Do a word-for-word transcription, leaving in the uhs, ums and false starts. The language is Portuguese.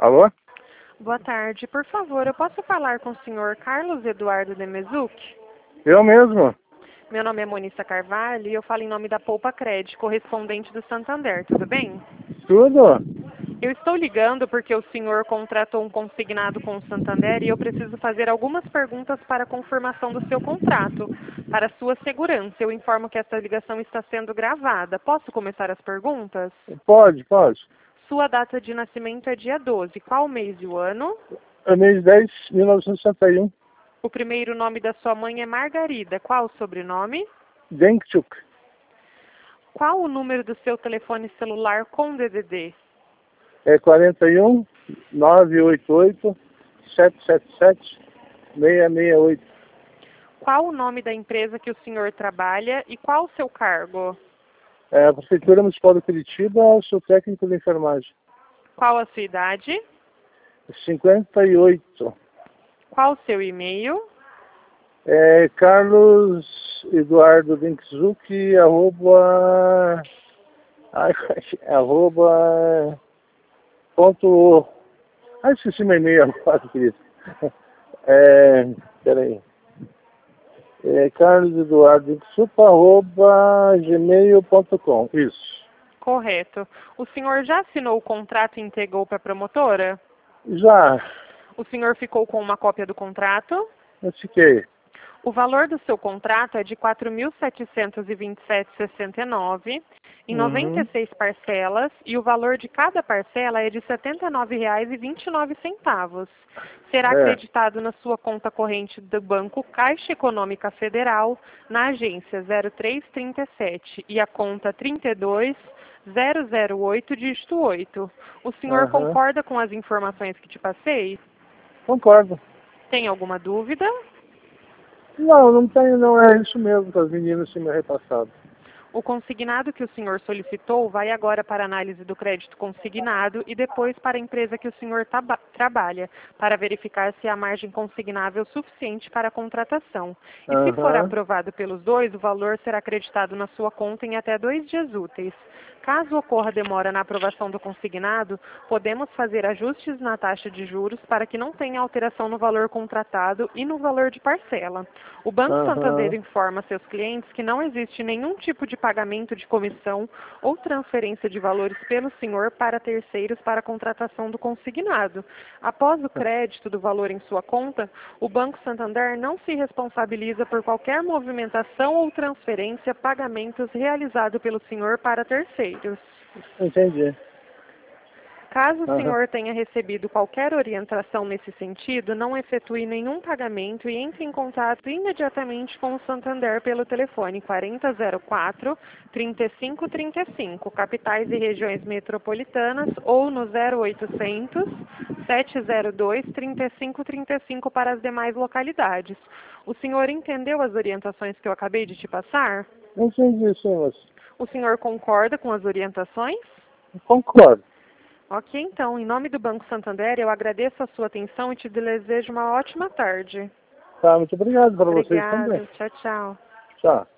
Alô? Boa tarde. Por favor, eu posso falar com o senhor Carlos Eduardo Demezuc? Eu mesmo. Meu nome é Monissa Carvalho e eu falo em nome da Poupa Cred, correspondente do Santander, tudo bem? Tudo? Eu estou ligando porque o senhor contratou um consignado com o Santander e eu preciso fazer algumas perguntas para a confirmação do seu contrato. Para sua segurança, eu informo que essa ligação está sendo gravada. Posso começar as perguntas? Pode, pode. Sua data de nascimento é dia doze. Qual o mês e o ano? É mês dez de mil novecentos e sessenta e um. O primeiro nome da sua mãe é Margarida. Qual o sobrenome? Denkchuk. Qual o número do seu telefone celular com D D D? É quarenta e um, nove oito oito, sete sete sete, seis seis oito. Qual o nome da empresa que o senhor trabalha e qual o seu cargo? É a Prefeitura Municipal de Curitiba, eu sou técnico de enfermagem. Qual a sua idade? cinquenta e oito. Qual o seu e-mail? É Carlos Eduardo Denkchuk, arroba... Ai, arroba... Ponto... Ah, esqueci meu e-mail agora, querido. É... Peraí. É Carlos Eduardo Denkchuk, arroba gmail ponto com. Isso. Correto. O senhor já assinou o contrato e entregou para a promotora? Já. O senhor ficou com uma cópia do contrato? Eu fiquei. O valor do seu contrato é de quatro mil setecentos e vinte e sete reais e sessenta e nove centavos em noventa e seis Uhum. parcelas e o valor de cada parcela é de setenta e nove reais e vinte e nove centavos. Será É. acreditado na sua conta corrente do Banco Caixa Econômica Federal, na agência zero três trinta e sete e a conta trinta e dois zero zero oito, dígito oito. O senhor Aham. concorda com as informações que te passei? Concordo. Tem alguma dúvida? Não, não tem, não é isso mesmo que as meninas tinham me repassado. O consignado que o senhor solicitou vai agora para a análise do crédito consignado e depois para a empresa que o senhor taba- trabalha, para verificar se há margem consignável suficiente para a contratação. E se for Aham. aprovado pelos dois, o valor será acreditado na sua conta em até dois dias úteis. Caso ocorra demora na aprovação do consignado, podemos fazer ajustes na taxa de juros para que não tenha alteração no valor contratado e no valor de parcela. O Banco Santander Aham. informa seus clientes que não existe nenhum tipo de pagamento de comissão ou transferência de valores pelo senhor para terceiros para a contratação do consignado. Após o crédito do valor em sua conta, o Banco Santander não se responsabiliza por qualquer movimentação ou transferência, pagamentos realizado pelo senhor para terceiros. Entendi. Caso o Aham. senhor tenha recebido qualquer orientação nesse sentido, não efetue nenhum pagamento e entre em contato imediatamente com o Santander pelo telefone quarenta zero quatro, trinta e cinco trinta e cinco, capitais e regiões metropolitanas, ou no zero oitocentos, sete zero dois, trinta e cinco trinta e cinco para as demais localidades. O senhor entendeu as orientações que eu acabei de te passar? Entendi, sim, moço. O senhor concorda com as orientações? Concordo. Ok, então, em nome do Banco Santander, eu agradeço a sua atenção e te desejo uma ótima tarde. Tá, muito obrigado para vocês também. Obrigada. Tchau, tchau. Tchau.